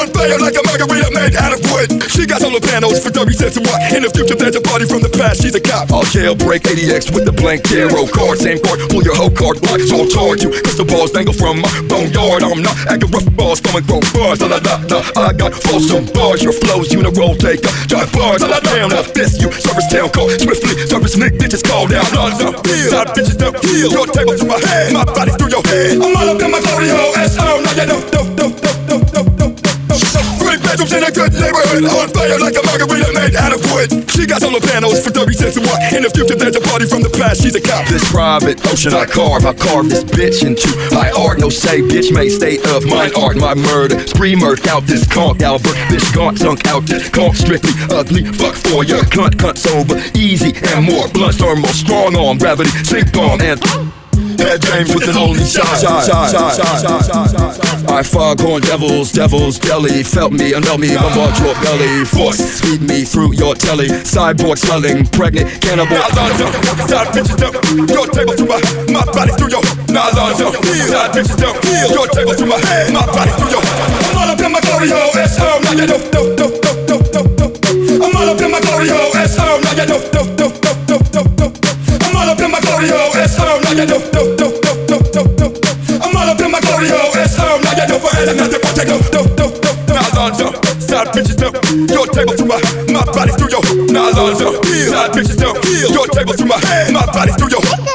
on fire like a margarita made out of wood. She got solar panels for 30 cents a watt. In the future there's a party from the past, she's a cop. I'll jailbreak ADX with the blank tarot card. Same card, pull your whole card block, so I'll charge you. Crystal balls dangle from my boneyard. I'm not acting rough balls, throwing grown bars. La la la la, I got fulsome bars. Your flow's uniroll taker, drive bars. La la down, I'll fist you. Service town call, swiftly, service Nick bitches call down. Side bitches don't heal. Your table to my head, my body through your head. I'm all up in my glory hole, S.O. Now you know, three bedrooms in a good neighborhood, on fire like a margarita made out of wood. She got solar panels for 30 cents a watt. In the future there's a party from the past, she's a cop. This private ocean I carve this bitch into high art. No say, bitch made state of mine art. My murder spree murked out this conk Albert. This gaunt sunk out this conk, strictly ugly. Fuck for your cunt sober, easy and more. Blunt thermal, strong arm, gravity, sink bomb and head games with an only shot. I foghorn devils, deli. Felt me, unveil me, bombard your belly. Force, feed me through your telly. Cyborg swelling, pregnant, cannibal. Side bitches don't your table to my body through your side bitches don't your table to my head, my body through your. I'm all up in my glory hole, S.O. Now you know, I'm all up in my glory hole, S.O. Now you know, I'm all up in my glory hole, S.O. Now you know, I'm all up in my glory hole, S.O. Now you know, forever nothing but take no. Side bitches don't your table to my body through your side bitches don't your table to my head, my body through your.